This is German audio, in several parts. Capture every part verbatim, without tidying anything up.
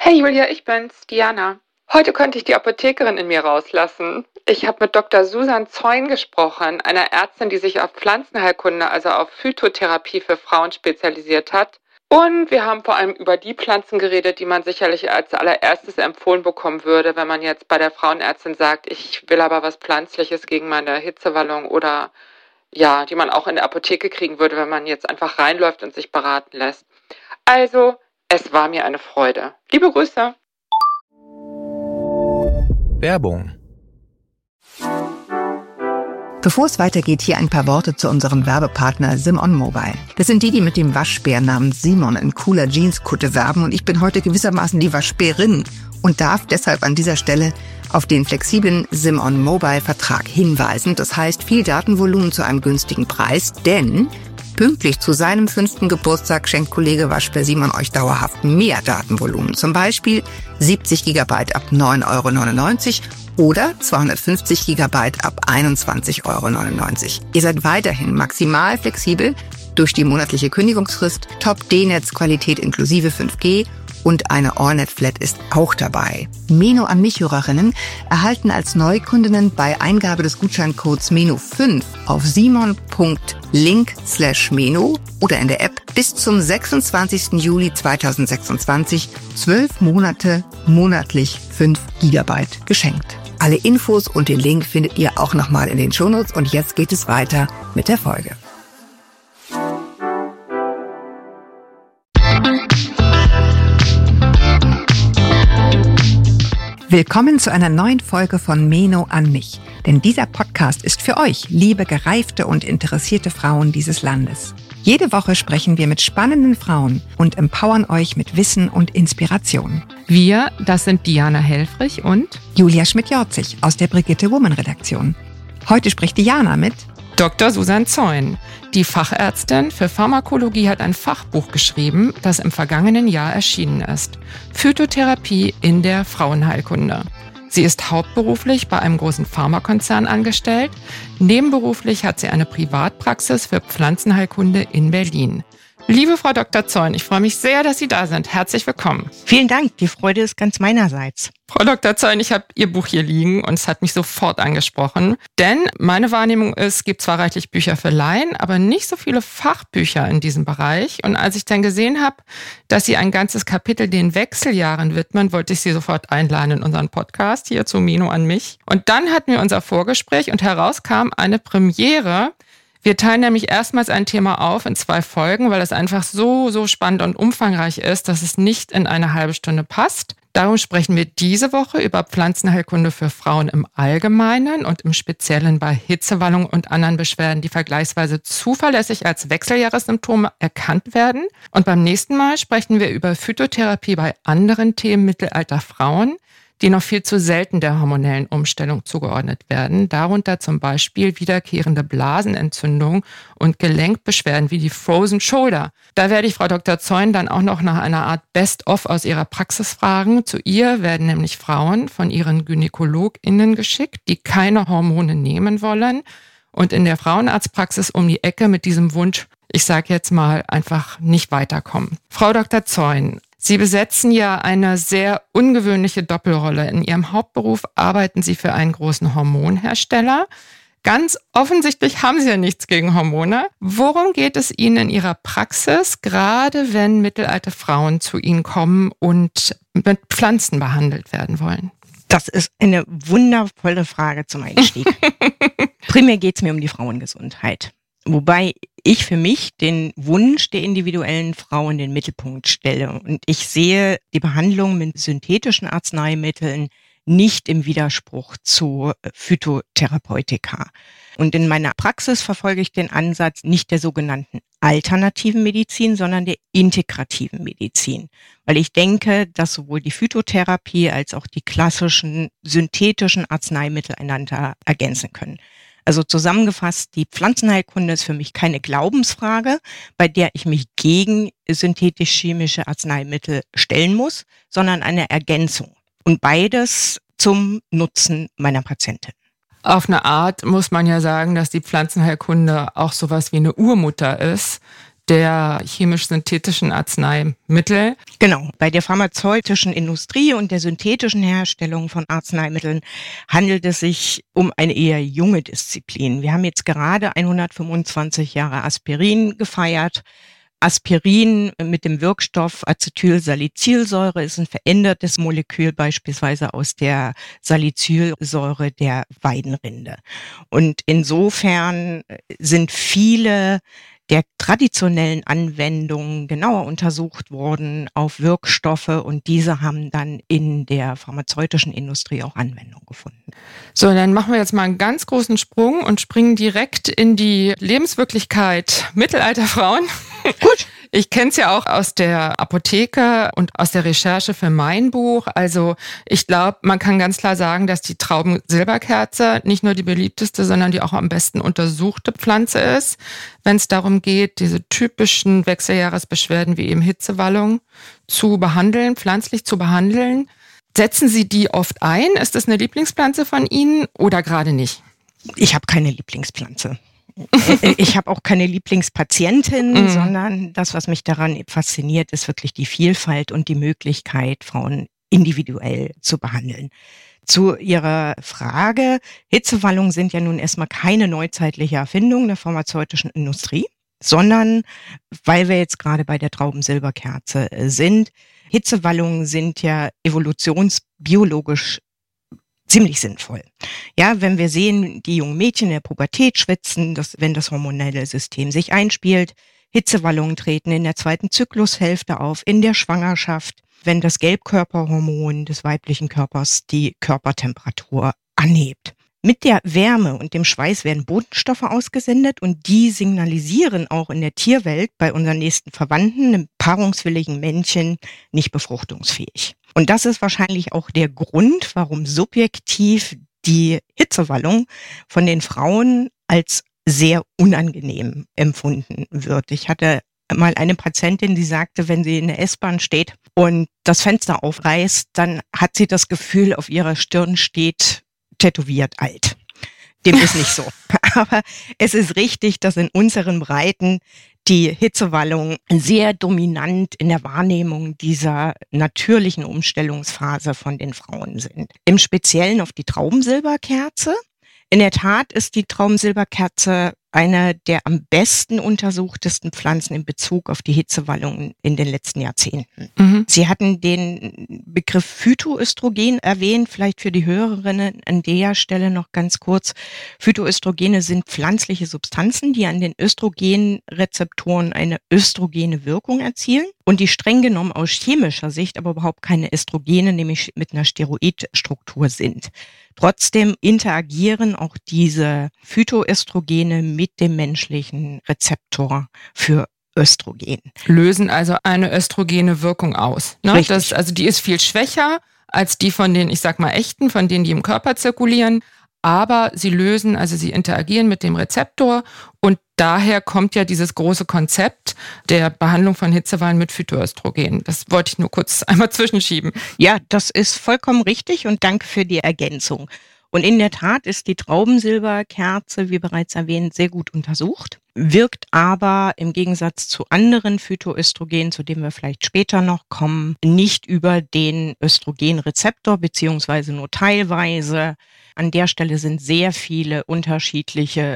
Hey Julia, ich bin's, Diana. Heute konnte ich die Apothekerin in mir rauslassen. Ich habe mit Doktor Susan Zeun gesprochen, einer Ärztin, die sich auf Pflanzenheilkunde, also auf Phytotherapie für Frauen spezialisiert hat. Und wir haben vor allem über die Pflanzen geredet, die man sicherlich als allererstes empfohlen bekommen würde, wenn man jetzt bei der Frauenärztin sagt, ich will aber was Pflanzliches gegen meine Hitzewallung oder ja, die man auch in der Apotheke kriegen würde, wenn man jetzt einfach reinläuft und sich beraten lässt. Also, es war mir eine Freude. Liebe Grüße. Werbung. Bevor es weitergeht, hier ein paar Worte zu unserem Werbepartner Simon Mobile. Das sind die, die mit dem Waschbär namens Simon in cooler Jeanskutte werben und ich bin heute gewissermaßen die Waschbärin und darf deshalb an dieser Stelle auf den flexiblen Simon Mobile Vertrag hinweisen. Das heißt, viel Datenvolumen zu einem günstigen Preis, denn pünktlich zu seinem fünften Geburtstag schenkt Kollege Waschbär Simon euch dauerhaft mehr Datenvolumen. Zum Beispiel siebzig Gigabyte ab neun Euro neunundneunzig oder zweihundertfünfzig Gigabyte ab einundzwanzig Euro neunundneunzig. Ihr seid weiterhin maximal flexibel durch die monatliche Kündigungsfrist, Top-D-Netz-Qualität inklusive fünf G und eine AllNet-Flat ist auch dabei. Meno an mich-Hörerinnen erhalten als Neukundinnen bei Eingabe des Gutscheincodes Meno fünf auf simon.link slash Meno oder in der App bis zum sechsundzwanzigsten Juli zweitausendsechsundzwanzig zwölf Monate monatlich fünf Gigabyte geschenkt. Alle Infos und den Link findet ihr auch nochmal in den Shownotes und jetzt geht es weiter mit der Folge. Willkommen zu einer neuen Folge von Meno an mich. Denn dieser Podcast ist für euch, liebe gereifte und interessierte Frauen dieses Landes. Jede Woche sprechen wir mit spannenden Frauen und empowern euch mit Wissen und Inspiration. Wir, das sind Diana Helfrich und Julia Schmidt-Jorzig aus der Brigitte Woman Redaktion. Heute spricht Diana mit Doktor Susan Zeun. Die Fachärztin für Pharmakologie hat ein Fachbuch geschrieben, das im vergangenen Jahr erschienen ist. Phytotherapie in der Frauenheilkunde. Sie ist hauptberuflich bei einem großen Pharmakonzern angestellt. Nebenberuflich hat sie eine Privatpraxis für Pflanzenheilkunde in Berlin. Liebe Frau Doktor Zeun, ich freue mich sehr, dass Sie da sind. Herzlich willkommen. Vielen Dank, die Freude ist ganz meinerseits. Frau Doktor Zeun, ich habe Ihr Buch hier liegen und es hat mich sofort angesprochen. Denn meine Wahrnehmung ist, es gibt zwar reichlich Bücher für Laien, aber nicht so viele Fachbücher in diesem Bereich. Und als ich dann gesehen habe, dass Sie ein ganzes Kapitel den Wechseljahren widmen, wollte ich Sie sofort einladen in unseren Podcast, hier zu Meno an mich. Und dann hatten wir unser Vorgespräch und heraus kam eine Premiere. Wir teilen nämlich erstmals ein Thema auf in zwei Folgen, weil es einfach so, so spannend und umfangreich ist, dass es nicht in eine halbe Stunde passt. Darum sprechen wir diese Woche über Pflanzenheilkunde für Frauen im Allgemeinen und im Speziellen bei Hitzewallung und anderen Beschwerden, die vergleichsweise zuverlässig als Wechseljahressymptome erkannt werden. Und beim nächsten Mal sprechen wir über Phytotherapie bei anderen Themen mittelalter Frauen, die noch viel zu selten der hormonellen Umstellung zugeordnet werden, darunter zum Beispiel wiederkehrende Blasenentzündungen und Gelenkbeschwerden wie die Frozen Shoulder. Da werde ich Frau Doktor Zeun dann auch noch nach einer Art Best-of aus ihrer Praxis fragen. Zu ihr werden nämlich Frauen von ihren GynäkologInnen geschickt, die keine Hormone nehmen wollen und in der Frauenarztpraxis um die Ecke mit diesem Wunsch, ich sage jetzt mal, einfach nicht weiterkommen. Frau Doktor Zeun, Sie besetzen ja eine sehr ungewöhnliche Doppelrolle. In Ihrem Hauptberuf arbeiten Sie für einen großen Hormonhersteller. Ganz offensichtlich haben Sie ja nichts gegen Hormone. Worum geht es Ihnen in Ihrer Praxis, gerade wenn mittelalte Frauen zu Ihnen kommen und mit Pflanzen behandelt werden wollen? Das ist eine wundervolle Frage zum Einstieg. Primär geht es mir um die Frauengesundheit. Wobei ich für mich den Wunsch der individuellen Frau in den Mittelpunkt stelle. Und ich sehe die Behandlung mit synthetischen Arzneimitteln nicht im Widerspruch zu Phytotherapeutika. Und in meiner Praxis verfolge ich den Ansatz nicht der sogenannten alternativen Medizin, sondern der integrativen Medizin. Weil ich denke, dass sowohl die Phytotherapie als auch die klassischen synthetischen Arzneimittel einander ergänzen können. Also zusammengefasst, die Pflanzenheilkunde ist für mich keine Glaubensfrage, bei der ich mich gegen synthetisch-chemische Arzneimittel stellen muss, sondern eine Ergänzung. Und beides zum Nutzen meiner Patientin. Auf eine Art muss man ja sagen, dass die Pflanzenheilkunde auch sowas wie eine Urmutter ist der chemisch-synthetischen Arzneimittel. Genau. Bei der pharmazeutischen Industrie und der synthetischen Herstellung von Arzneimitteln handelt es sich um eine eher junge Disziplin. Wir haben jetzt gerade hundertfünfundzwanzig Jahre Aspirin gefeiert. Aspirin mit dem Wirkstoff Acetylsalicylsäure ist ein verändertes Molekül, beispielsweise aus der Salicylsäure der Weidenrinde. Und insofern sind viele der traditionellen Anwendungen genauer untersucht worden auf Wirkstoffe und diese haben dann in der pharmazeutischen Industrie auch Anwendung gefunden. So, dann machen wir jetzt mal einen ganz großen Sprung und springen direkt in die Lebenswirklichkeit Mittelalterfrauen. Gut. Ich kenne es ja auch aus der Apotheke und aus der Recherche für mein Buch. Also ich glaube, man kann ganz klar sagen, dass die Traubensilberkerze nicht nur die beliebteste, sondern die auch am besten untersuchte Pflanze ist, wenn es darum geht, diese typischen Wechseljahresbeschwerden wie eben Hitzewallung zu behandeln, pflanzlich zu behandeln. Setzen Sie die oft ein? Ist das eine Lieblingspflanze von Ihnen oder gerade nicht? Ich habe keine Lieblingspflanze. Ich habe auch keine Lieblingspatientin, mm. sondern das, was mich daran fasziniert, ist wirklich die Vielfalt und die Möglichkeit, Frauen individuell zu behandeln. Zu Ihrer Frage, Hitzewallungen sind ja nun erstmal keine neuzeitliche Erfindung der pharmazeutischen Industrie, sondern, weil wir jetzt gerade bei der Traubensilberkerze sind, Hitzewallungen sind ja evolutionsbiologisch ziemlich sinnvoll. Ja, wenn wir sehen, die jungen Mädchen in der Pubertät schwitzen, dass, wenn das hormonelle System sich einspielt, Hitzewallungen treten in der zweiten Zyklushälfte auf, in der Schwangerschaft, wenn das Gelbkörperhormon des weiblichen Körpers die Körpertemperatur anhebt. Mit der Wärme und dem Schweiß werden Botenstoffe ausgesendet und die signalisieren auch in der Tierwelt bei unseren nächsten Verwandten, einem paarungswilligen Männchen, nicht befruchtungsfähig. Und das ist wahrscheinlich auch der Grund, warum subjektiv die Hitzewallung von den Frauen als sehr unangenehm empfunden wird. Ich hatte mal eine Patientin, die sagte, wenn sie in der S-Bahn steht und das Fenster aufreißt, dann hat sie das Gefühl, auf ihrer Stirn steht tätowiert alt. Dem ist nicht so. Aber es ist richtig, dass in unseren Breiten die Hitzewallungen sehr dominant in der Wahrnehmung dieser natürlichen Umstellungsphase von den Frauen sind. Im Speziellen auf die Traubensilberkerze. In der Tat ist die Traubensilberkerze eine der am besten untersuchtesten Pflanzen in Bezug auf die Hitzewallungen in den letzten Jahrzehnten. Mhm. Sie hatten den Begriff Phytoöstrogen erwähnt, vielleicht für die Hörerinnen an der Stelle noch ganz kurz. Phytoöstrogene sind pflanzliche Substanzen, die an den Östrogenrezeptoren eine östrogene Wirkung erzielen und die streng genommen aus chemischer Sicht aber überhaupt keine Östrogene, nämlich mit einer Steroidstruktur sind. Trotzdem interagieren auch diese Phytoöstrogene mit dem menschlichen Rezeptor für Östrogen. Lösen also eine östrogene Wirkung aus. Ne? Richtig. Das, also die ist viel schwächer als die von den, ich sag mal, echten, von denen, die im Körper zirkulieren. Aber sie lösen, also sie interagieren mit dem Rezeptor und daher kommt ja dieses große Konzept der Behandlung von Hitzewallungen mit Phytoöstrogen. Das wollte ich nur kurz einmal zwischenschieben. Ja, das ist vollkommen richtig und danke für die Ergänzung. Und in der Tat ist die Traubensilberkerze, wie bereits erwähnt, sehr gut untersucht, wirkt aber im Gegensatz zu anderen Phytoöstrogenen, zu denen wir vielleicht später noch kommen, nicht über den Östrogenrezeptor beziehungsweise nur teilweise. An der Stelle sind sehr viele unterschiedliche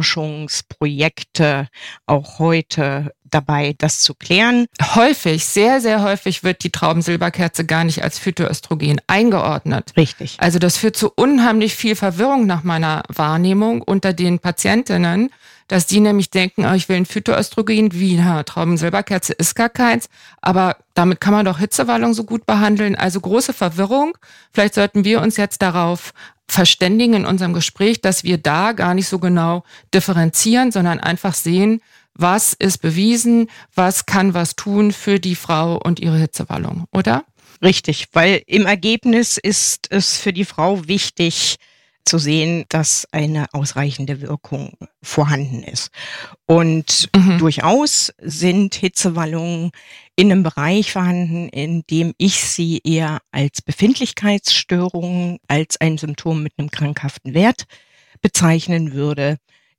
Forschungsprojekte auch heute dabei, das zu klären. Häufig, sehr, sehr häufig wird die Traubensilberkerze gar nicht als Phytoöstrogen eingeordnet. Richtig. Also das führt zu unheimlich viel Verwirrung nach meiner Wahrnehmung unter den Patientinnen, dass die nämlich denken, oh, ich will ein Phytoöstrogen, wie na, Traubensilberkerze ist gar keins, aber damit kann man doch Hitzewallung so gut behandeln. Also große Verwirrung. Vielleicht sollten wir uns jetzt darauf verständigen in unserem Gespräch, dass wir da gar nicht so genau differenzieren, sondern einfach sehen, was ist bewiesen, was kann was tun für die Frau und ihre Hitzewallung, oder? Richtig, weil im Ergebnis ist es für die Frau wichtig zu sehen, dass eine ausreichende Wirkung vorhanden ist. Und mhm. durchaus sind Hitzewallungen in einem Bereich vorhanden, in dem ich sie eher als Befindlichkeitsstörung, als ein Symptom mit einem krankhaften Wert bezeichnen würde.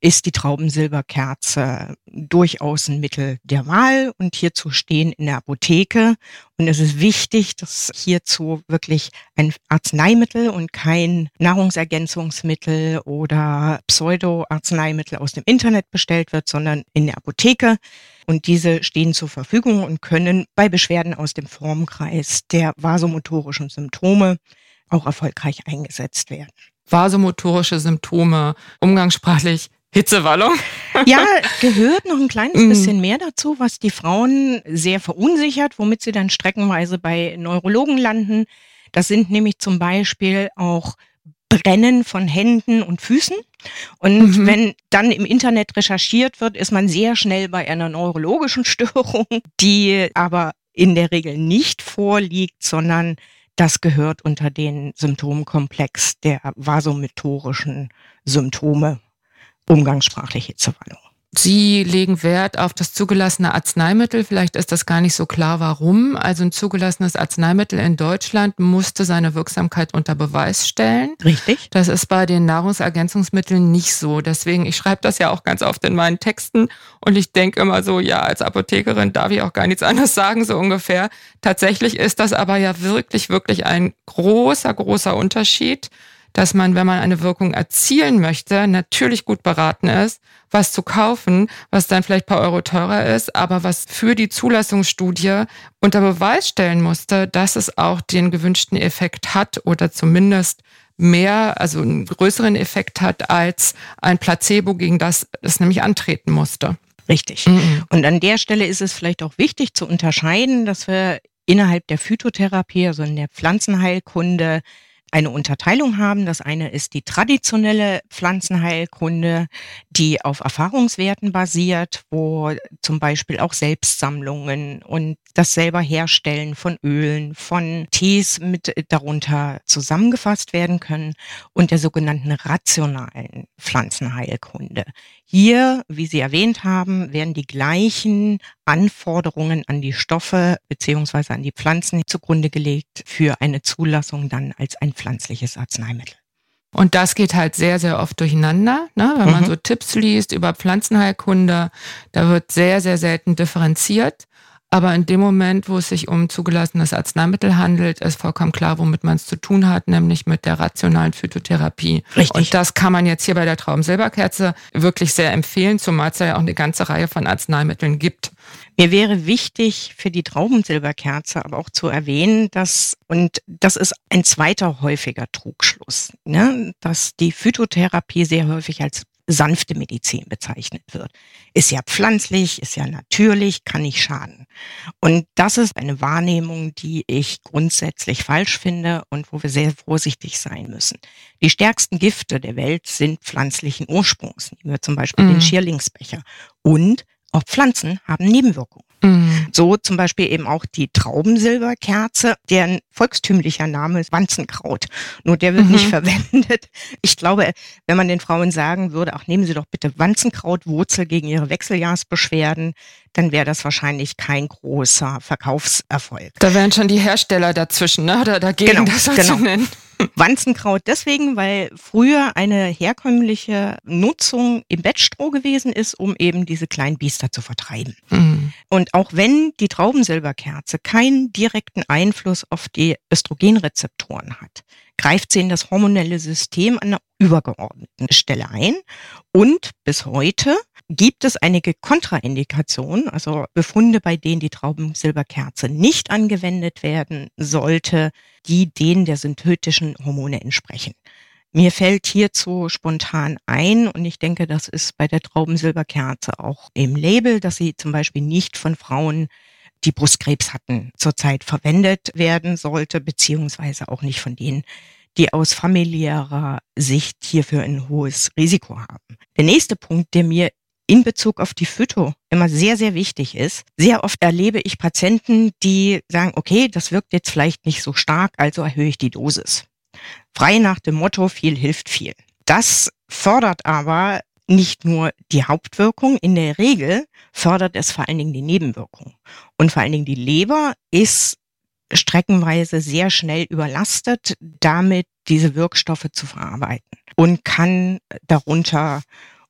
ist die Traubensilberkerze durchaus ein Mittel der Wahl und hierzu stehen in der Apotheke. Und es ist wichtig, dass hierzu wirklich ein Arzneimittel und kein Nahrungsergänzungsmittel oder Pseudo-Arzneimittel aus dem Internet bestellt wird, sondern in der Apotheke. Und diese stehen zur Verfügung und können bei Beschwerden aus dem Formkreis der vasomotorischen Symptome auch erfolgreich eingesetzt werden. Vasomotorische Symptome, umgangssprachlich Hitzewallung. Ja, gehört noch ein kleines bisschen mehr dazu, was die Frauen sehr verunsichert, womit sie dann streckenweise bei Neurologen landen. Das sind nämlich zum Beispiel auch Brennen von Händen und Füßen. Und mhm. wenn dann im Internet recherchiert wird, ist man sehr schnell bei einer neurologischen Störung, die aber in der Regel nicht vorliegt, sondern das gehört unter den Symptomkomplex der vasomotorischen Symptome, umgangssprachlich Hitzewallung. Sie legen Wert auf das zugelassene Arzneimittel. Vielleicht ist das gar nicht so klar, warum. Also ein zugelassenes Arzneimittel in Deutschland musste seine Wirksamkeit unter Beweis stellen. Richtig. Das ist bei den Nahrungsergänzungsmitteln nicht so. Deswegen, ich schreibe das ja auch ganz oft in meinen Texten und ich denke immer so, ja, als Apothekerin darf ich auch gar nichts anderes sagen, so ungefähr. Tatsächlich ist das aber ja wirklich, wirklich ein großer, großer Unterschied, dass man, wenn man eine Wirkung erzielen möchte, natürlich gut beraten ist, was zu kaufen, was dann vielleicht ein paar Euro teurer ist, aber was für die Zulassungsstudie unter Beweis stellen musste, dass es auch den gewünschten Effekt hat oder zumindest mehr, also einen größeren Effekt hat als ein Placebo, gegen das es nämlich antreten musste. Richtig. Mhm. Und an der Stelle ist es vielleicht auch wichtig zu unterscheiden, dass wir innerhalb der Phytotherapie, also in der Pflanzenheilkunde, eine Unterteilung haben. Das eine ist die traditionelle Pflanzenheilkunde, die auf Erfahrungswerten basiert, wo zum Beispiel auch Selbstsammlungen und das selber Herstellen von Ölen, von Tees mit darunter zusammengefasst werden können, und der sogenannten rationalen Pflanzenheilkunde. Hier, wie Sie erwähnt haben, werden die gleichen Anforderungen an die Stoffe beziehungsweise an die Pflanzen zugrunde gelegt für eine Zulassung dann als ein pflanzliches Arzneimittel. Und das geht halt sehr, sehr oft durcheinander, ne? Wenn mhm. man so Tipps liest über Pflanzenheilkunde, da wird sehr, sehr selten differenziert. Aber in dem Moment, wo es sich um zugelassenes Arzneimittel handelt, ist vollkommen klar, womit man es zu tun hat, nämlich mit der rationalen Phytotherapie. Richtig. Und das kann man jetzt hier bei der Traubensilberkerze wirklich sehr empfehlen, zumal es ja auch eine ganze Reihe von Arzneimitteln gibt. Mir wäre wichtig für die Traubensilberkerze aber auch zu erwähnen, dass, und das ist ein zweiter häufiger Trugschluss, ne, dass die Phytotherapie sehr häufig als sanfte Medizin bezeichnet wird. Ist ja pflanzlich, ist ja natürlich, kann nicht schaden. Und das ist eine Wahrnehmung, die ich grundsätzlich falsch finde und wo wir sehr vorsichtig sein müssen. Die stärksten Gifte der Welt sind pflanzlichen Ursprungs. Nehmen wir zum Beispiel mhm. den Schierlingsbecher. Und auch Pflanzen haben Nebenwirkungen. Mhm. So zum Beispiel eben auch die Traubensilberkerze, deren volkstümlicher Name ist Wanzenkraut. Nur der wird mhm. nicht verwendet. Ich glaube, wenn man den Frauen sagen würde, ach, nehmen Sie doch bitte Wanzenkrautwurzel gegen Ihre Wechseljahrsbeschwerden, dann wäre das wahrscheinlich kein großer Verkaufserfolg. Da wären schon die Hersteller dazwischen, ne? Oder dagegen, genau, das so genau. zu nennen. Wanzenkraut deswegen, weil früher eine herkömmliche Nutzung im Bettstroh gewesen ist, um eben diese kleinen Biester zu vertreiben. Mhm. Und auch wenn die Traubensilberkerze keinen direkten Einfluss auf die Östrogenrezeptoren hat, greift sie in das hormonelle System an einer übergeordneten Stelle ein. Und bis heute gibt es einige Kontraindikationen, also Befunde, bei denen die Traubensilberkerze nicht angewendet werden sollte, die denen der synthetischen Hormone entsprechen. Mir fällt hierzu spontan ein, und ich denke, das ist bei der Traubensilberkerze auch im Label, dass sie zum Beispiel nicht von Frauen, die Brustkrebs hatten, zurzeit verwendet werden sollte, beziehungsweise auch nicht von denen, die aus familiärer Sicht hierfür ein hohes Risiko haben. Der nächste Punkt, der mir in Bezug auf die Phyto immer sehr, sehr wichtig ist. Sehr oft erlebe ich Patienten, die sagen, okay, das wirkt jetzt vielleicht nicht so stark, also erhöhe ich die Dosis. Frei nach dem Motto, viel hilft viel. Das fördert aber nicht nur die Hauptwirkung, in der Regel fördert es vor allen Dingen die Nebenwirkung. Und vor allen Dingen die Leber ist streckenweise sehr schnell überlastet, damit diese Wirkstoffe zu verarbeiten und kann darunter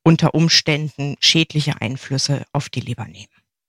unter Umständen schädliche Einflüsse auf die Leber nehmen.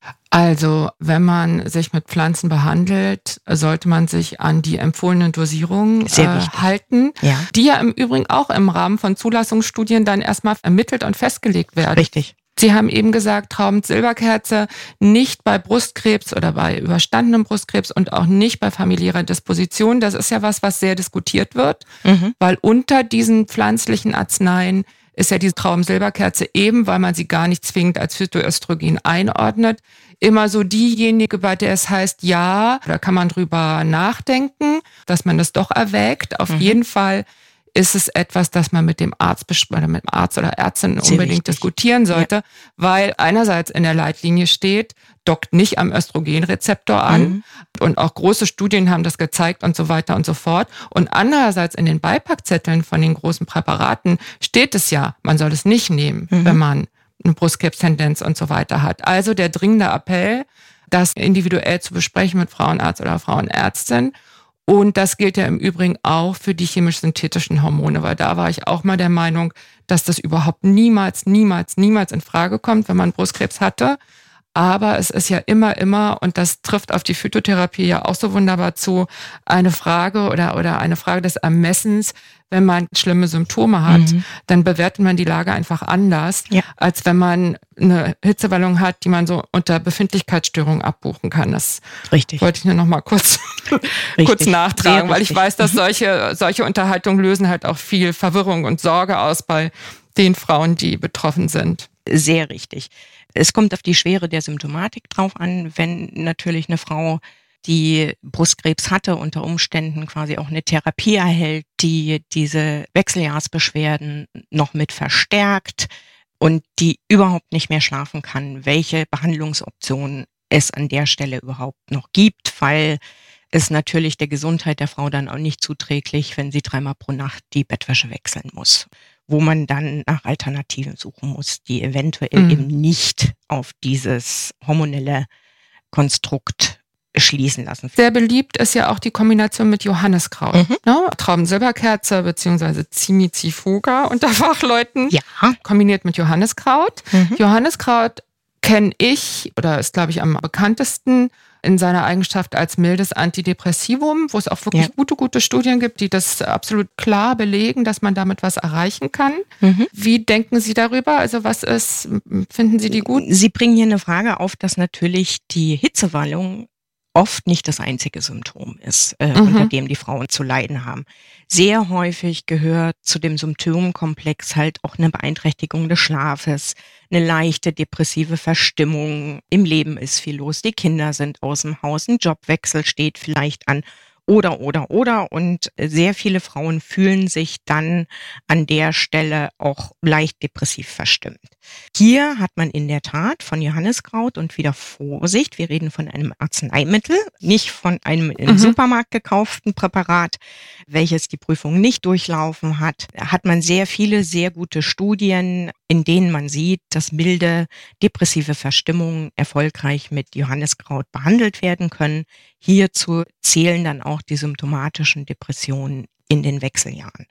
Also, wenn man sich mit Pflanzen behandelt, sollte man sich an die empfohlenen Dosierungen äh, halten, ja. die ja im Übrigen auch im Rahmen von Zulassungsstudien dann erstmal ermittelt und festgelegt werden. Richtig. Sie haben eben gesagt, Traubensilberkerze nicht bei Brustkrebs oder bei überstandenem Brustkrebs und auch nicht bei familiärer Disposition. Das ist ja was, was sehr diskutiert wird, mhm. weil unter diesen pflanzlichen Arzneien ist ja die Traubensilberkerze eben, weil man sie gar nicht zwingend als Phytoöstrogen einordnet, immer so diejenige, bei der es heißt, ja, da kann man drüber nachdenken, dass man das doch erwägt. Auf mhm. jeden Fall ist es etwas, das man mit dem Arzt oder mit dem Arzt oder Ärztin Sehr unbedingt wichtig. diskutieren sollte, ja. weil einerseits in der Leitlinie steht, dockt nicht am Östrogenrezeptor an mhm. und auch große Studien haben das gezeigt und so weiter und so fort. Und andererseits in den Beipackzetteln von den großen Präparaten steht es ja, man soll es nicht nehmen, mhm. wenn man eine Brustkrebstendenz und so weiter hat. Also der dringende Appell, das individuell zu besprechen mit Frauenarzt oder Frauenärztin. Und das gilt ja im Übrigen auch für die chemisch-synthetischen Hormone, weil da war ich auch mal der Meinung, dass das überhaupt niemals, niemals, niemals in Frage kommt, wenn man Brustkrebs hatte. Aber es ist ja immer, immer, und das trifft auf die Phytotherapie ja auch so wunderbar zu, eine Frage oder, oder eine Frage des Ermessens. Wenn man schlimme Symptome hat, mhm. dann bewertet man die Lage einfach anders, ja. als wenn man eine Hitzewallung hat, die man so unter Befindlichkeitsstörung abbuchen kann. Das Richtig. wollte ich nur noch mal kurz, kurz nachtragen, weil ich weiß, dass solche, solche Unterhaltungen lösen halt auch viel Verwirrung und Sorge aus bei den Frauen, die betroffen sind. Sehr richtig. Es kommt auf die Schwere der Symptomatik drauf an, wenn natürlich eine Frau, die Brustkrebs hatte, unter Umständen quasi auch eine Therapie erhält, die diese Wechseljahrsbeschwerden noch mit verstärkt und die überhaupt nicht mehr schlafen kann, welche Behandlungsoptionen es an der Stelle überhaupt noch gibt, weil es natürlich der Gesundheit der Frau dann auch nicht zuträglich, wenn sie dreimal pro Nacht die Bettwäsche wechseln muss, wo man dann nach Alternativen suchen muss, die eventuell mhm. eben nicht auf dieses hormonelle Konstrukt schließen lassen. Sehr beliebt ist ja auch die Kombination mit Johanniskraut. Mhm. Ne? Traubensilberkerze bzw. Cimizifuga unter Fachleuten. Ja. Kombiniert mit Johanniskraut. Mhm. Johanniskraut kenne ich, oder ist glaube ich am bekanntesten, in seiner Eigenschaft als mildes Antidepressivum, wo es auch wirklich ja. gute, gute Studien gibt, die das absolut klar belegen, dass man damit was erreichen kann. Mhm. Wie denken Sie darüber? Also was ist, finden Sie die gut? Sie bringen hier eine Frage auf, dass natürlich die Hitzewallung oft nicht das einzige Symptom ist, äh, mhm. unter dem die Frauen zu leiden haben. Sehr häufig gehört zu dem Symptomkomplex halt auch eine Beeinträchtigung des Schlafes, eine leichte depressive Verstimmung, im Leben ist viel los, die Kinder sind aus dem Haus, ein Jobwechsel steht vielleicht an oder, oder, oder. Und sehr viele Frauen fühlen sich dann an der Stelle auch leicht depressiv verstimmt. Hier hat man in der Tat von Johanniskraut und wieder Vorsicht, wir reden von einem Arzneimittel, nicht von einem im mhm. Supermarkt gekauften Präparat, welches die Prüfung nicht durchlaufen hat, hat man sehr viele, sehr gute Studien, in denen man sieht, dass milde depressive Verstimmungen erfolgreich mit Johanniskraut behandelt werden können. Hierzu zählen dann auch die symptomatischen Depressionen in den Wechseljahren.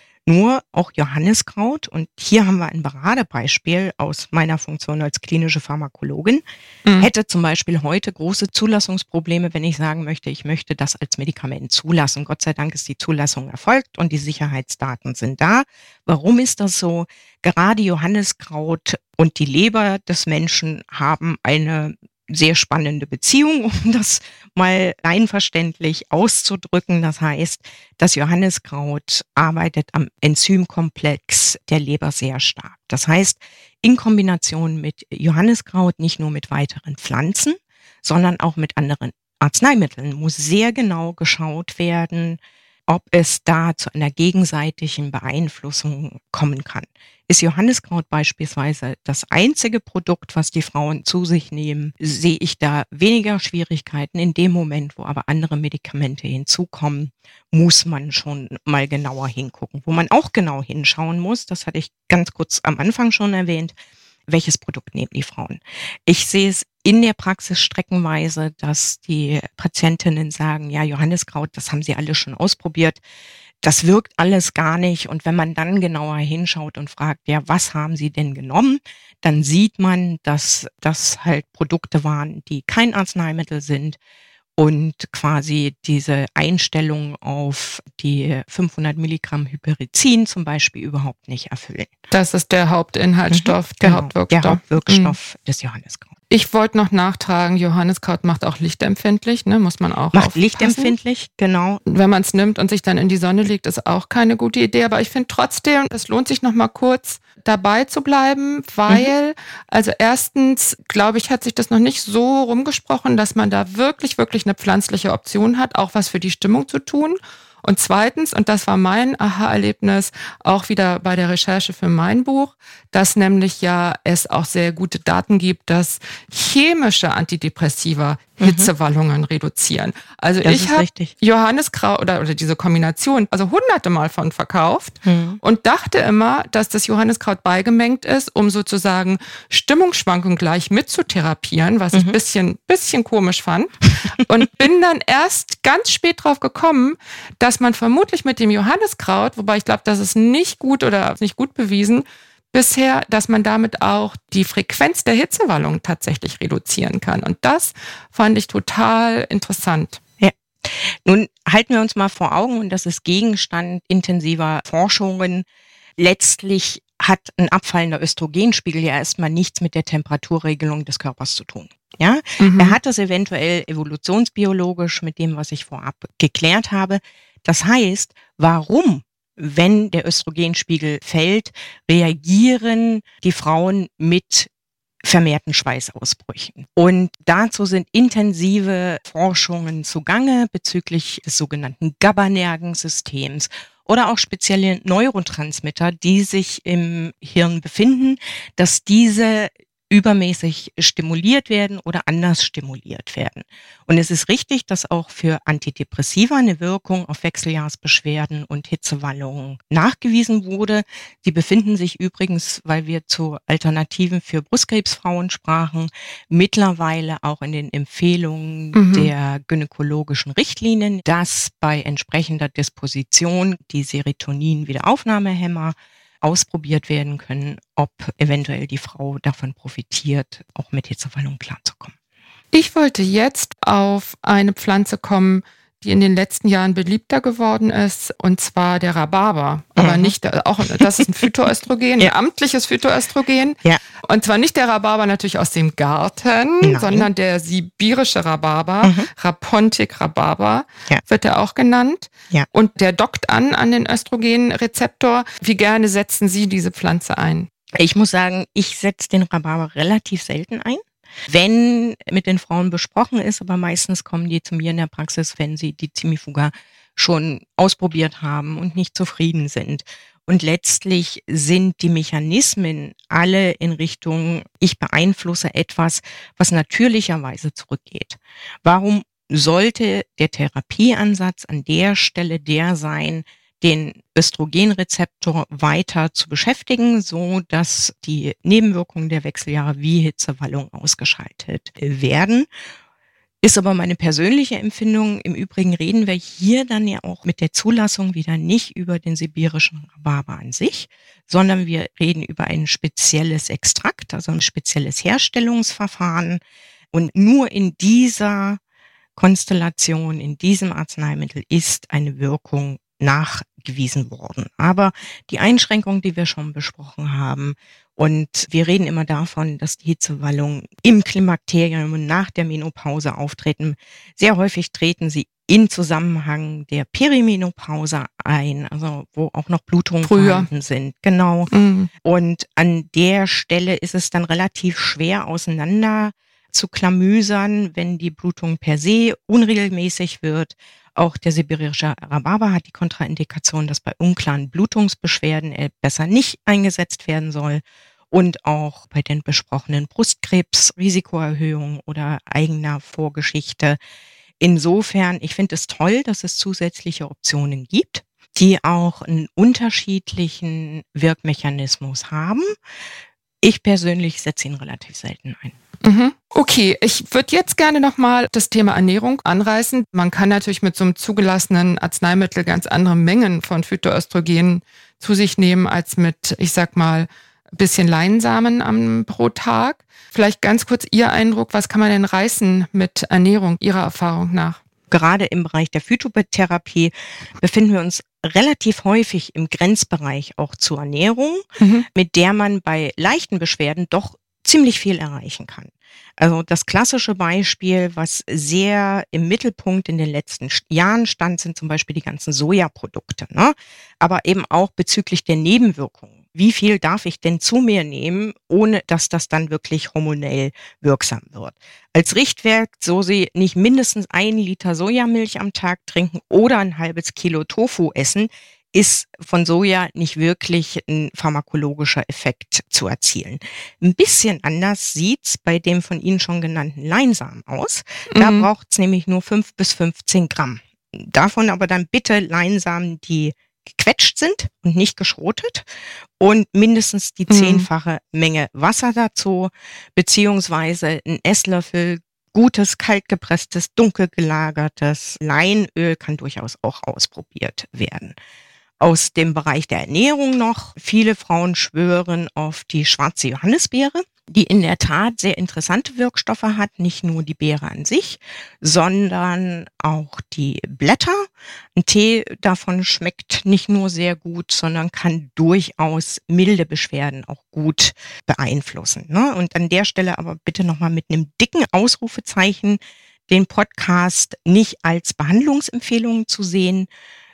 Nur auch Johanniskraut, und hier haben wir ein Paradebeispiel aus meiner Funktion als klinische Pharmakologin, mhm. hätte zum Beispiel heute große Zulassungsprobleme, wenn ich sagen möchte, ich möchte das als Medikament zulassen. Gott sei Dank ist die Zulassung erfolgt und die Sicherheitsdaten sind da. Warum ist das so? Gerade Johanniskraut und die Leber des Menschen haben eine sehr spannende Beziehung, um das mal einverständlich auszudrücken. Das heißt, das Johanniskraut arbeitet am Enzymkomplex der Leber sehr stark. Das heißt, in Kombination mit Johanniskraut, nicht nur mit weiteren Pflanzen, sondern auch mit anderen Arzneimitteln, muss sehr genau geschaut werden, ob es da zu einer gegenseitigen Beeinflussung kommen kann. Ist Johanniskraut beispielsweise das einzige Produkt, was die Frauen zu sich nehmen, sehe ich da weniger Schwierigkeiten. In dem Moment, wo aber andere Medikamente hinzukommen, muss man schon mal genauer hingucken. Wo man auch genau hinschauen muss, das hatte ich ganz kurz am Anfang schon erwähnt, welches Produkt nehmen die Frauen. Ich sehe es in der Praxis streckenweise, dass die Patientinnen sagen, ja, Johanniskraut, das haben sie alle schon ausprobiert. das wirkt alles gar nicht. Und wenn man dann genauer hinschaut und fragt, ja, was haben Sie denn genommen, dann sieht man, dass das halt Produkte waren, die kein Arzneimittel sind und quasi diese Einstellung auf die fünfhundert Milligramm Hypericin zum Beispiel überhaupt nicht erfüllen. Das ist der Hauptinhaltsstoff, Mhm, der genau, Hauptwirkstoff. Der Hauptwirkstoff mhm. des Johanniskraut. Ich wollte noch nachtragen, Johanniskraut macht auch lichtempfindlich, ne? Muss man auch Macht aufpassen. lichtempfindlich, genau. Wenn man es nimmt und sich dann in die Sonne legt, ist auch keine gute Idee. Aber ich finde trotzdem, es lohnt sich noch mal kurz dabei zu bleiben, weil, mhm. also erstens, glaube ich, hat sich das noch nicht so rumgesprochen, dass man da wirklich, wirklich eine pflanzliche Option hat, auch was für die Stimmung zu tun. Und zweitens, und das war mein Aha-Erlebnis, auch wieder bei der Recherche für mein Buch, dass nämlich ja es auch sehr gute Daten gibt, dass chemische Antidepressiva mhm. Hitzewallungen reduzieren. Also das ich habe Johanniskraut oder, oder diese Kombination, also hunderte Mal von verkauft mhm. und dachte immer, dass das Johanniskraut beigemengt ist, um sozusagen Stimmungsschwankungen gleich mitzutherapieren, was mhm. ich ein bisschen, bisschen komisch fand. Und bin dann erst ganz spät drauf gekommen, dass man vermutlich mit dem Johanniskraut, wobei ich glaube, das ist nicht gut oder nicht gut bewiesen, bisher, dass man damit auch die Frequenz der Hitzewallung tatsächlich reduzieren kann. Und das fand ich total interessant. Ja. Nun halten wir uns mal vor Augen, und das ist Gegenstand intensiver Forschungen. Letztlich hat ein abfallender Östrogenspiegel ja erstmal nichts mit der Temperaturregelung des Körpers zu tun. Ja, mhm. Er hat das eventuell evolutionsbiologisch mit dem, was ich vorab geklärt habe. Das heißt, warum, wenn der Östrogenspiegel fällt, reagieren die Frauen mit vermehrten Schweißausbrüchen? Und dazu sind intensive Forschungen zugange bezüglich des sogenannten GABA-Nervensystems oder auch spezielle Neurotransmitter, die sich im Hirn befinden, dass diese übermäßig stimuliert werden oder anders stimuliert werden. Und es ist richtig, dass auch für Antidepressiva eine Wirkung auf Wechseljahrsbeschwerden und Hitzewallungen nachgewiesen wurde. Die befinden sich übrigens, weil wir zu Alternativen für Brustkrebsfrauen sprachen, mittlerweile auch in den Empfehlungen mhm. der gynäkologischen Richtlinien, dass bei entsprechender Disposition die Serotonin-Wiederaufnahmehämmer ausprobiert werden können, ob eventuell die Frau davon profitiert, auch mit Hitzewallung klarzukommen. Ich wollte jetzt auf eine Pflanze kommen, die in den letzten Jahren beliebter geworden ist, und zwar der Rhabarber. Aber mhm. nicht, auch das ist ein Phytoöstrogen, ja. ein amtliches Phytoöstrogen. Ja. Und zwar nicht der Rhabarber natürlich aus dem Garten, Nein. sondern der sibirische Rhabarber, mhm. Rapontic Rhabarber, ja. wird er auch genannt. Ja. Und der dockt an an den Östrogenrezeptor. Wie gerne setzen Sie diese Pflanze ein? Ich muss sagen, ich setze den Rhabarber relativ selten ein. Wenn mit den Frauen besprochen ist, aber meistens kommen die zu mir in der Praxis, wenn sie die Zimifuga schon ausprobiert haben und nicht zufrieden sind. Und letztlich sind die Mechanismen alle in Richtung, ich beeinflusse etwas, was natürlicherweise zurückgeht. Warum sollte der Therapieansatz an der Stelle der sein, den Östrogenrezeptor weiter zu beschäftigen, so dass die Nebenwirkungen der Wechseljahre wie Hitzewallung ausgeschaltet werden? Ist aber meine persönliche Empfindung. Im Übrigen reden wir hier dann ja auch mit der Zulassung wieder nicht über den sibirischen Rhabarber an sich, sondern wir reden über ein spezielles Extrakt, also ein spezielles Herstellungsverfahren. Und nur in dieser Konstellation, in diesem Arzneimittel ist eine Wirkung nachgewiesen worden. Aber die Einschränkungen, die wir schon besprochen haben, und wir reden immer davon, dass die Hitzewallungen im Klimakterium und nach der Menopause auftreten. Sehr häufig treten sie in Zusammenhang der Perimenopause ein, also wo auch noch Blutungen vorhanden sind. Genau. Mhm. Und an der Stelle ist es dann relativ schwer auseinander zu klamüsern, wenn die Blutung per se unregelmäßig wird. Auch der sibirische Rhabarber hat die Kontraindikation, dass bei unklaren Blutungsbeschwerden er besser nicht eingesetzt werden soll. Und auch bei den besprochenen Brustkrebs, Risikoerhöhung oder eigener Vorgeschichte. Insofern, ich finde es toll, dass es zusätzliche Optionen gibt, die auch einen unterschiedlichen Wirkmechanismus haben. Ich persönlich setze ihn relativ selten ein. Mhm. Okay, ich würde jetzt gerne nochmal das Thema Ernährung anreißen. Man kann natürlich mit so einem zugelassenen Arzneimittel ganz andere Mengen von Phytoöstrogenen zu sich nehmen als mit, ich sag mal, bisschen Leinsamen am, pro Tag. Vielleicht ganz kurz Ihr Eindruck, was kann man denn reißen mit Ernährung Ihrer Erfahrung nach? Gerade im Bereich der Phytotherapie befinden wir uns relativ häufig im Grenzbereich auch zur Ernährung, mhm. mit der man bei leichten Beschwerden doch ziemlich viel erreichen kann. Also das klassische Beispiel, was sehr im Mittelpunkt in den letzten Jahren stand, sind zum Beispiel die ganzen Sojaprodukte, ne? Aber eben auch bezüglich der Nebenwirkungen. Wie viel darf ich denn zu mir nehmen, ohne dass das dann wirklich hormonell wirksam wird? Als Richtwert, so Sie nicht mindestens einen Liter Sojamilch am Tag trinken oder ein halbes Kilo Tofu essen, ist von Soja nicht wirklich ein pharmakologischer Effekt zu erzielen. Ein bisschen anders sieht's bei dem von Ihnen schon genannten Leinsamen aus. Da mhm. braucht's nämlich nur fünf bis fünfzehn Gramm. Davon aber dann bitte Leinsamen, die gequetscht sind und nicht geschrotet und mindestens die mhm. zehnfache Menge Wasser dazu, beziehungsweise ein Esslöffel gutes, kaltgepresstes, dunkel gelagertes Leinöl kann durchaus auch ausprobiert werden. Aus dem Bereich der Ernährung noch, viele Frauen schwören auf die schwarze Johannisbeere, die in der Tat sehr interessante Wirkstoffe hat, nicht nur die Beere an sich, sondern auch die Blätter. Ein Tee davon schmeckt nicht nur sehr gut, sondern kann durchaus milde Beschwerden auch gut beeinflussen, ne? Und an der Stelle aber bitte nochmal mit einem dicken Ausrufezeichen den Podcast nicht als Behandlungsempfehlungen zu sehen,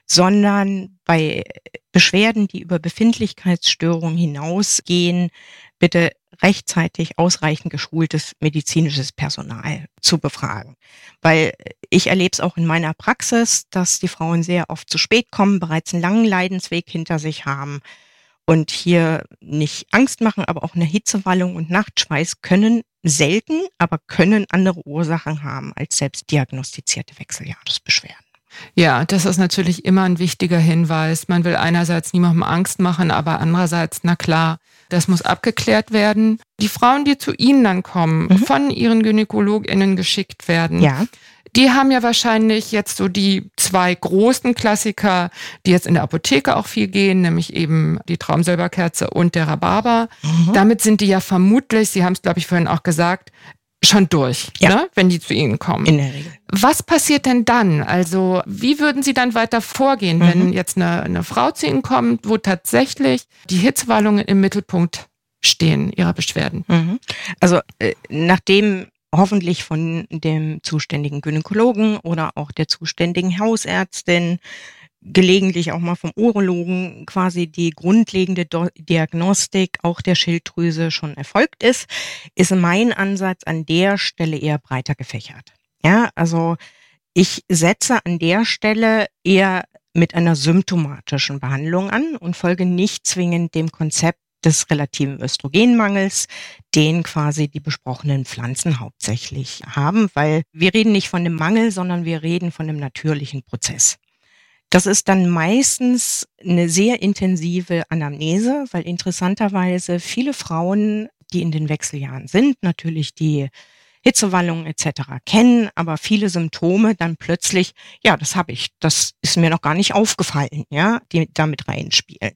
sondern bei Beschwerden, die über Befindlichkeitsstörungen hinausgehen, bitte rechtzeitig ausreichend geschultes medizinisches Personal zu befragen. Weil ich erlebe es auch in meiner Praxis, dass die Frauen sehr oft zu spät kommen, bereits einen langen Leidensweg hinter sich haben und hier nicht Angst machen, aber auch eine Hitzewallung und Nachtschweiß können selten, aber können andere Ursachen haben als selbst diagnostizierte Wechseljahresbeschwerden. Ja, das ist natürlich immer ein wichtiger Hinweis. Man will einerseits niemandem Angst machen, aber andererseits, na klar, das muss abgeklärt werden. Die Frauen, die zu Ihnen dann kommen, mhm. von Ihren GynäkologInnen geschickt werden, ja. die haben ja wahrscheinlich jetzt so die zwei großen Klassiker, die jetzt in der Apotheke auch viel gehen, nämlich eben die Traumsilberkerze und der Rhabarber. Mhm. Damit sind die ja vermutlich, Sie haben es, glaube ich, vorhin auch gesagt, schon durch, ja. ne, wenn die zu Ihnen kommen. In der Regel. Was passiert denn dann? Also wie würden Sie dann weiter vorgehen, mhm. wenn jetzt eine, eine Frau zu Ihnen kommt, wo tatsächlich die Hitzewallungen im Mittelpunkt stehen, ihrer Beschwerden? Mhm. Also äh, nachdem hoffentlich von dem zuständigen Gynäkologen oder auch der zuständigen Hausärztin, gelegentlich auch mal vom Urologen quasi die grundlegende Do- Diagnostik auch der Schilddrüse schon erfolgt ist, ist mein Ansatz an der Stelle eher breiter gefächert. Ja, also ich setze an der Stelle eher mit einer symptomatischen Behandlung an und folge nicht zwingend dem Konzept des relativen Östrogenmangels, den quasi die besprochenen Pflanzen hauptsächlich haben, weil wir reden nicht von dem Mangel, sondern wir reden von dem natürlichen Prozess. Das ist dann meistens eine sehr intensive Anamnese, weil interessanterweise viele Frauen, die in den Wechseljahren sind, natürlich die Hitzewallungen et cetera kennen, aber viele Symptome dann plötzlich, ja, das habe ich, das ist mir noch gar nicht aufgefallen, ja, die damit reinspielen.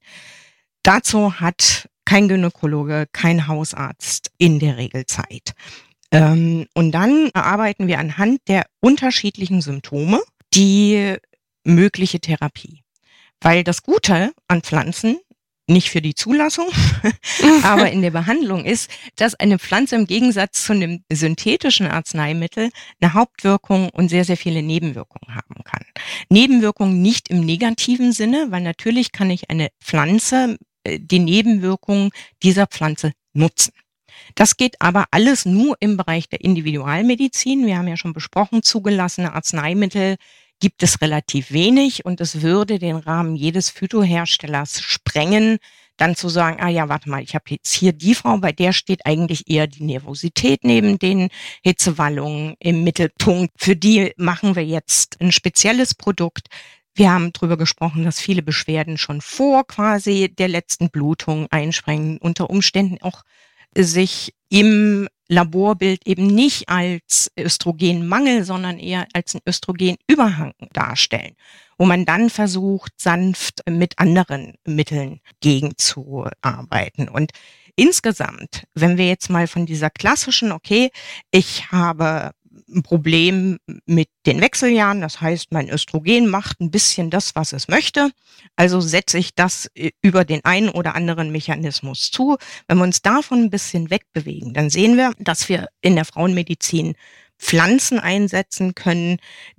Dazu hat kein Gynäkologe, kein Hausarzt in der Regel Zeit. Ähm, und dann erarbeiten wir anhand der unterschiedlichen Symptome die mögliche Therapie. Weil das Gute an Pflanzen, nicht für die Zulassung, aber in der Behandlung ist, dass eine Pflanze im Gegensatz zu einem synthetischen Arzneimittel eine Hauptwirkung und sehr, sehr viele Nebenwirkungen haben kann. Nebenwirkungen nicht im negativen Sinne, weil natürlich kann ich eine Pflanze, die Nebenwirkungen dieser Pflanze nutzen. Das geht aber alles nur im Bereich der Individualmedizin. Wir haben ja schon besprochen, zugelassene Arzneimittel gibt es relativ wenig und es würde den Rahmen jedes Phytoherstellers sprengen, dann zu sagen, ah ja, warte mal, ich habe jetzt hier die Frau, bei der steht eigentlich eher die Nervosität neben den Hitzewallungen im Mittelpunkt. Für die machen wir jetzt ein spezielles Produkt. Wir haben darüber gesprochen, dass viele Beschwerden schon vor quasi der letzten Blutung einspringen, unter Umständen auch sich im Laborbild eben nicht als Östrogenmangel, sondern eher als einen Östrogenüberhang darstellen, wo man dann versucht, sanft mit anderen Mitteln gegenzuarbeiten. Und insgesamt, wenn wir jetzt mal von dieser klassischen, okay, ich habe ein Problem mit den Wechseljahren, das heißt, mein Östrogen macht ein bisschen das, was es möchte, also setze ich das über den einen oder anderen Mechanismus zu. Wenn wir uns davon ein bisschen wegbewegen, dann sehen wir, dass wir in der Frauenmedizin Pflanzen einsetzen können,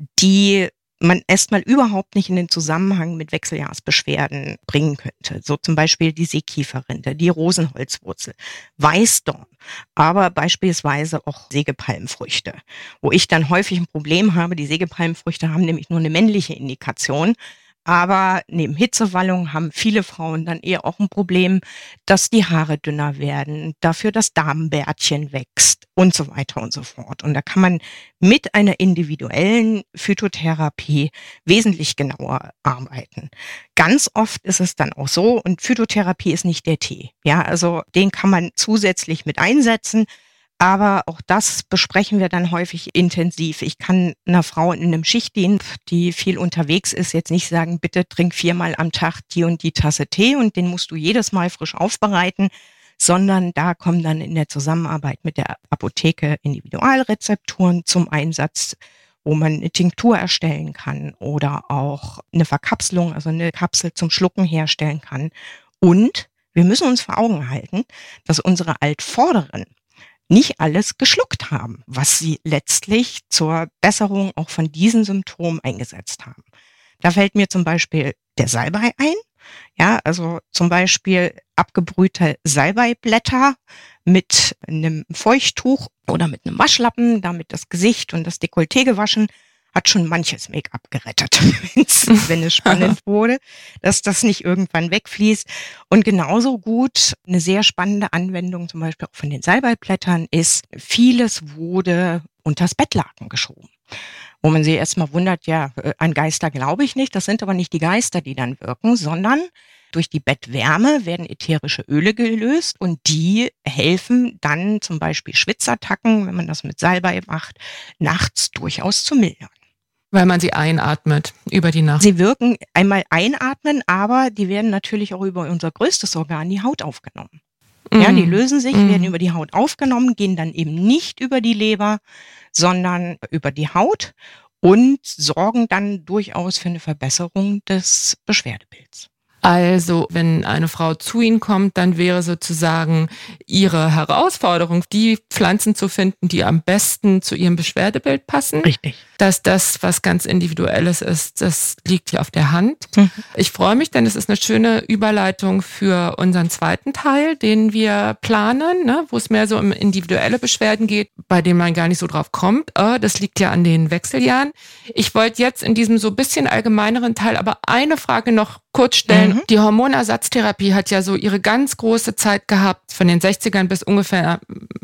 die man erstmal überhaupt nicht in den Zusammenhang mit Wechseljahrsbeschwerden bringen könnte. So zum Beispiel die Seekieferrinde, die Rosenholzwurzel, Weißdorn, aber beispielsweise auch Sägepalmfrüchte, wo ich dann häufig ein Problem habe. Die Sägepalmfrüchte haben nämlich nur eine männliche Indikation. Aber neben Hitzewallung haben viele Frauen dann eher auch ein Problem, dass die Haare dünner werden, dafür das Damenbärtchen wächst und so weiter und so fort. Und da kann man mit einer individuellen Phytotherapie wesentlich genauer arbeiten. Ganz oft ist es dann auch so, und Phytotherapie ist nicht der Tee. Ja, also den kann man zusätzlich mit einsetzen. Aber auch das besprechen wir dann häufig intensiv. Ich kann einer Frau in einem Schichtdienst, die viel unterwegs ist, jetzt nicht sagen, bitte trink viermal am Tag die und die Tasse Tee und den musst du jedes Mal frisch aufbereiten, sondern da kommen dann in der Zusammenarbeit mit der Apotheke Individualrezepturen zum Einsatz, wo man eine Tinktur erstellen kann oder auch eine Verkapselung, also eine Kapsel zum Schlucken herstellen kann. Und wir müssen uns vor Augen halten, dass unsere Altvorderen nicht alles geschluckt haben, was sie letztlich zur Besserung auch von diesen Symptomen eingesetzt haben. Da fällt mir zum Beispiel der Salbei ein. Ja, also zum Beispiel abgebrühte Salbeiblätter mit einem Feuchttuch oder mit einem Waschlappen, damit das Gesicht und das Dekolleté gewaschen, hat schon manches Make-up gerettet, wenn es spannend wurde, dass das nicht irgendwann wegfließt. Und genauso gut eine sehr spannende Anwendung, zum Beispiel auch von den Salbeiblättern, ist, vieles wurde unters Bettlaken geschoben. Wo man sich erstmal wundert, ja, an Geister glaube ich nicht, das sind aber nicht die Geister, die dann wirken, sondern durch die Bettwärme werden ätherische Öle gelöst und die helfen dann zum Beispiel Schwitzattacken, wenn man das mit Salbei macht, nachts durchaus zu mildern. Weil man sie einatmet über die Nacht. Sie wirken einmal einatmen, aber die werden natürlich auch über unser größtes Organ, die Haut, aufgenommen. Mm. Ja, die lösen sich, mm. werden über die Haut aufgenommen, gehen dann eben nicht über die Leber, sondern über die Haut und sorgen dann durchaus für eine Verbesserung des Beschwerdebilds. Also, wenn eine Frau zu Ihnen kommt, dann wäre sozusagen Ihre Herausforderung, die Pflanzen zu finden, die am besten zu Ihrem Beschwerdebild passen. Richtig. Dass das was ganz Individuelles ist, das liegt hier auf der Hand. Mhm. Ich freue mich, denn es ist eine schöne Überleitung für unseren zweiten Teil, den wir planen, ne, wo es mehr so um individuelle Beschwerden geht, bei denen man gar nicht so drauf kommt. Oh, das liegt ja an den Wechseljahren. Ich wollte jetzt in diesem so ein bisschen allgemeineren Teil aber eine Frage noch kurz stellen. Mhm. Die Hormonersatztherapie hat ja so ihre ganz große Zeit gehabt, von den sechzigern bis ungefähr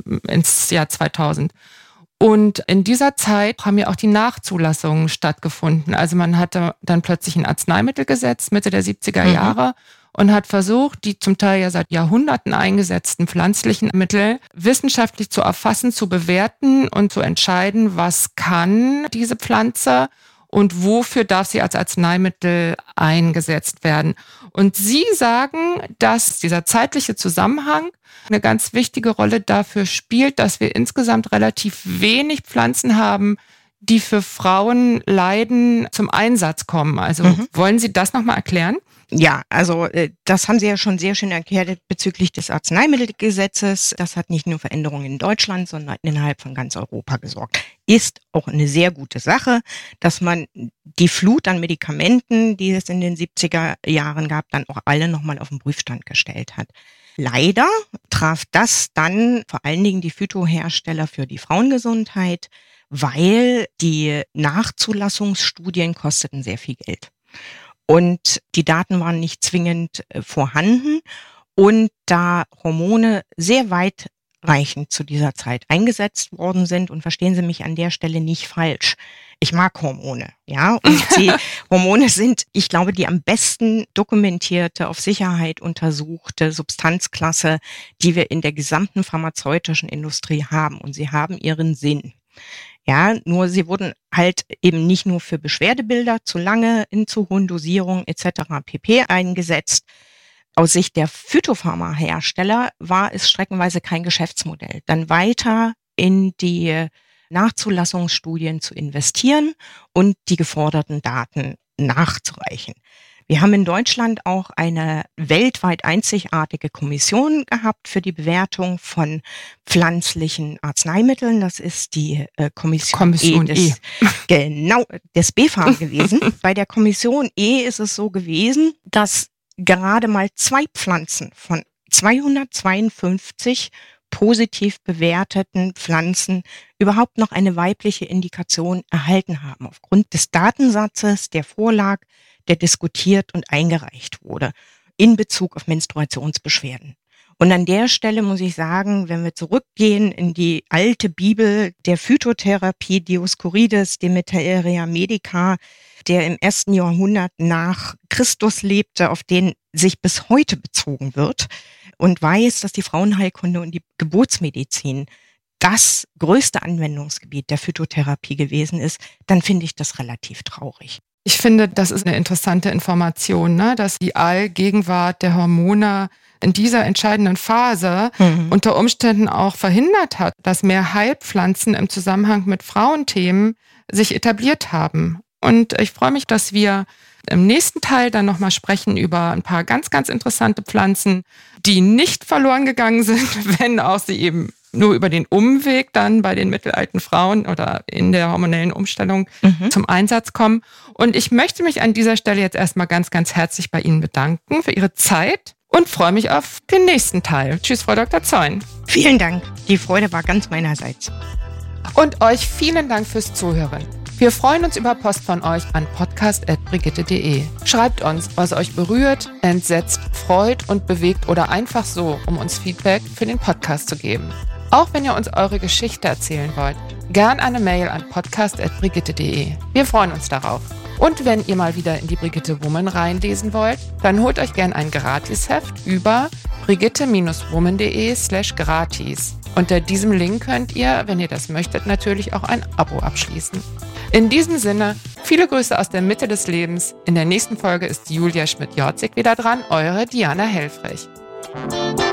ins Jahr zweitausend. Und in dieser Zeit haben ja auch die Nachzulassungen stattgefunden. Also man hatte dann plötzlich ein Arzneimittelgesetz Mitte der siebziger mhm. Jahre und hat versucht, die zum Teil ja seit Jahrhunderten eingesetzten pflanzlichen Mittel wissenschaftlich zu erfassen, zu bewerten und zu entscheiden, was kann diese Pflanze und wofür darf sie als Arzneimittel eingesetzt werden. Und Sie sagen, dass dieser zeitliche Zusammenhang eine ganz wichtige Rolle dafür spielt, dass wir insgesamt relativ wenig Pflanzen haben, die für Frauen leiden, zum Einsatz kommen. Also mhm. wollen Sie das nochmal erklären? Ja, also das haben Sie ja schon sehr schön erklärt bezüglich des Arzneimittelgesetzes. Das hat nicht nur Veränderungen in Deutschland, sondern innerhalb von ganz Europa gesorgt. Ist auch eine sehr gute Sache, dass man die Flut an Medikamenten, die es in den siebziger Jahren gab, dann auch alle nochmal auf den Prüfstand gestellt hat. Leider traf das dann vor allen Dingen die Phytohersteller für die Frauengesundheit, weil die Nachzulassungsstudien kosteten sehr viel Geld. Und die Daten waren nicht zwingend äh, vorhanden. Und da Hormone sehr weit ausreichend zu dieser Zeit eingesetzt worden sind. Und verstehen Sie mich an der Stelle nicht falsch. Ich mag Hormone, ja. Und die Hormone sind, ich glaube, die am besten dokumentierte, auf Sicherheit untersuchte Substanzklasse, die wir in der gesamten pharmazeutischen Industrie haben. Und sie haben ihren Sinn. Ja, nur sie wurden halt eben nicht nur für Beschwerdebilder zu lange in zu hohen Dosierungen et cetera pp. Eingesetzt. Aus Sicht der Phytopharma-Hersteller war es streckenweise kein Geschäftsmodell, dann weiter in die Nachzulassungsstudien zu investieren und die geforderten Daten nachzureichen. Wir haben in Deutschland auch eine weltweit einzigartige Kommission gehabt für die Bewertung von pflanzlichen Arzneimitteln. Das ist die äh, Kommission, Kommission E des, E. Genau, des B F A M gewesen. Bei der Kommission E ist es so gewesen, dass gerade mal zwei Pflanzen von zweihundertzweiundfünfzig positiv bewerteten Pflanzen überhaupt noch eine weibliche Indikation erhalten haben, aufgrund des Datensatzes, der vorlag, der diskutiert und eingereicht wurde, in Bezug auf Menstruationsbeschwerden. Und an der Stelle muss ich sagen, wenn wir zurückgehen in die alte Bibel der Phytotherapie, Dioskurides, Demeteria medica, der im ersten Jahrhundert nach Christus lebte, auf den sich bis heute bezogen wird und weiß, dass die Frauenheilkunde und die Geburtsmedizin das größte Anwendungsgebiet der Phytotherapie gewesen ist, dann finde ich das relativ traurig. Ich finde, das ist eine interessante Information, ne? Dass die Allgegenwart der Hormone in dieser entscheidenden Phase mhm. unter Umständen auch verhindert hat, dass mehr Heilpflanzen im Zusammenhang mit Frauenthemen sich etabliert haben. Und ich freue mich, dass wir im nächsten Teil dann nochmal sprechen über ein paar ganz, ganz interessante Pflanzen, die nicht verloren gegangen sind, wenn auch sie eben nur über den Umweg dann bei den mittelalten Frauen oder in der hormonellen Umstellung mhm. zum Einsatz kommen. Und ich möchte mich an dieser Stelle jetzt erstmal ganz, ganz herzlich bei Ihnen bedanken für Ihre Zeit und freue mich auf den nächsten Teil. Tschüss, Frau Doktor Zeun. Vielen Dank. Die Freude war ganz meinerseits. Und euch vielen Dank fürs Zuhören. Wir freuen uns über Post von euch an podcast at brigitte punkt de. Schreibt uns, was euch berührt, entsetzt, freut und bewegt oder einfach so, um uns Feedback für den Podcast zu geben. Auch wenn ihr uns eure Geschichte erzählen wollt, gern eine Mail an podcast at brigitte punkt de. Wir freuen uns darauf. Und wenn ihr mal wieder in die Brigitte Woman reinlesen wollt, dann holt euch gern ein Gratisheft über brigitte-woman.de slash gratis. Unter diesem Link könnt ihr, wenn ihr das möchtet, natürlich auch ein Abo abschließen. In diesem Sinne, viele Grüße aus der Mitte des Lebens. In der nächsten Folge ist Julia Schmidt-Jorzig wieder dran, eure Diana Helfrich.